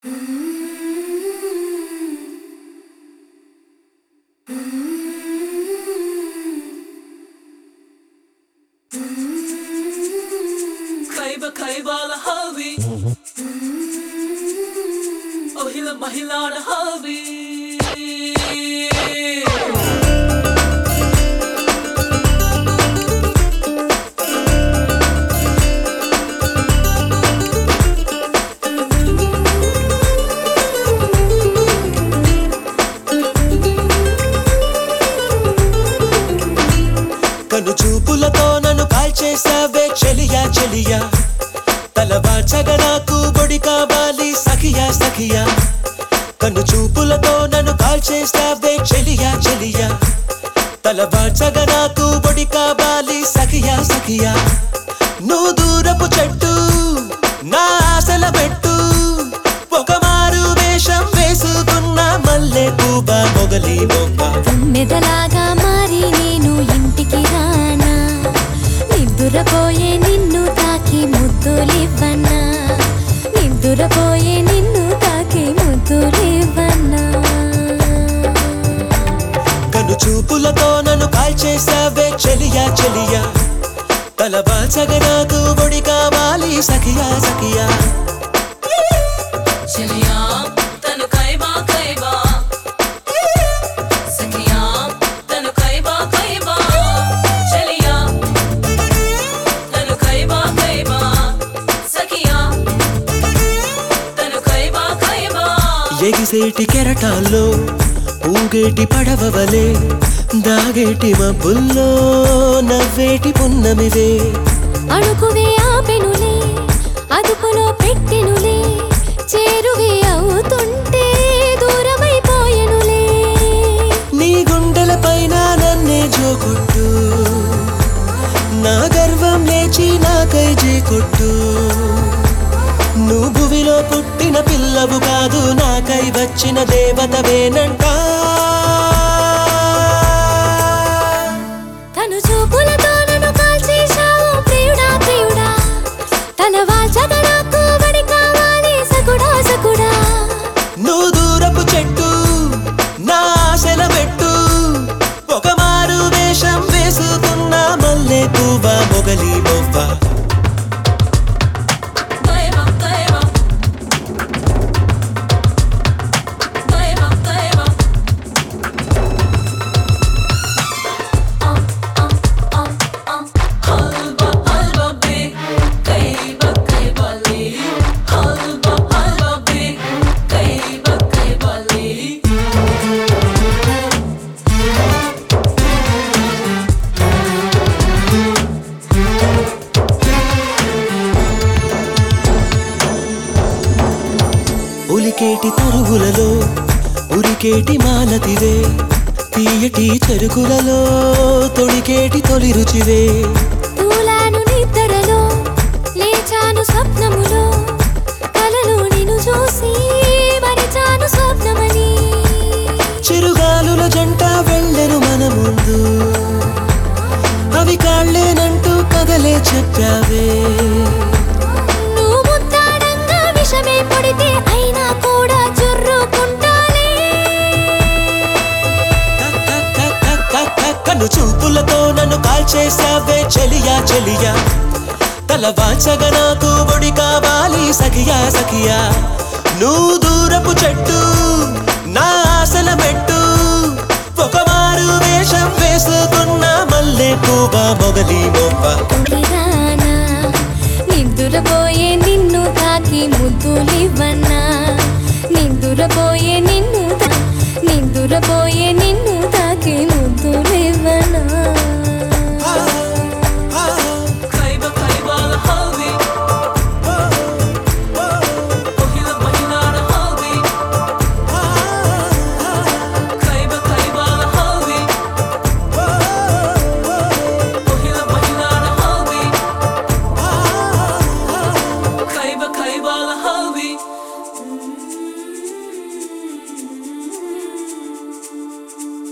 Kayba la havi Oh hila mahila la havi కను చూపులతో నన్ను కాల్చేసావే చెలియా చెలియా తలవాచగా నాకు బొడి కావాలి సఖియా సఖియా కను చూపులతో నన్ను కాల్చేసావే చెలియా చెలియా తలవాచగా నాకు బొడి కావాలి సఖియా సఖియా నువ్వు దూరపు చెట్టు నా ఆశల పెట్టు ఒక మారు వేషం వేసుకున్న మల్లె పువ్వా మొగలి బొమ్మ మెదలాగా మారి నేను ఇంటికి రానా నిద్దురపోయే నిన్ను తాకి ముద్దులివ్వన్నా నిద్దురపోయే నిన్ను తాకి ముద్దులివ్వన్నా కను చూపులతో నన్ను కాల్చేసావే చెలియా చెలియా తలవాచగా నాకు బొడి కావాలి సఖియా సఖియా Chaliya tanu kaiba kaiba Sakhiya tanu kaiba kaiba Chaliya tanu kaiba kaiba Sakhiya tanu kaiba kaiba ఎగిసేటి కెరటాల్లో ఊగేటి పడవవలే దాగేటి మబ్బుల్లో నవ్వేటి పున్నమివే అడుగువే ఆపెనులే అదుపులో పెట్టెనులే చేరువే అవుతుంటే దూరమైపోయెనులే నీ గుండెల పైన నన్నే జోకొట్టు నా గర్వం లేచి నాకై కొట్టు నువ్వు భువిలో పుట్టిన పిల్లవు కాదు నాకై వచ్చిన దేవతవేనంట తను చూపులతో నన్ను కాల్చేశావు ప్రియుడా ప్రియుడా తన వాచగా నాకు బడి కావాలి సకుడా సకుడా నువ్వు దూరపు చెట్టు నా ఆశల పెట్టు ఒక మారు వేషం వేసుకున్న మల్లె పువ్వా మొగలి బొవ్వా Kaiba kaiba Kaiba kaiba Halba halba be Kaiba kaiba le Halba halba be Kaiba kaiba le ఉలికేటి తరుగులలో ఉరికేటి మాలతివే తీయటి చెరుకులలో తొడికేటి తొలి రుచివే తూలాను నిద్రలో లేచాను స్వప్నములో కలలో నిన్ను చూసి మరిచాను స్వప్నమని చిరుగాలుల జంట వెళ్ళెను మన ముందు అవి కాళ్ళేనంటూ కదలే చెప్పావే నువ్వు ముద్దాడంగా విషమే పొడితే అయినా కూడా జుర్రుకుంటాలే కన్ను చూపులతో నన్ను కాల్చేసావే చెలియా చెలియా తలవాచగా నాకు బొడి కావాలి సఖియా సఖియా నువ్వు దూరపు చెట్టు నా ఆశల మెట్టు ఒక మారు వేషం వేసుకున్న మల్లె పువ్వా మొగలి బొవ్వా రానా నిద్దురపోయే నిన్ను తాకి ముద్దులివ్వన్నా నిద్దురపోయే నిన్ను తాకి ముద్దులివ్వనా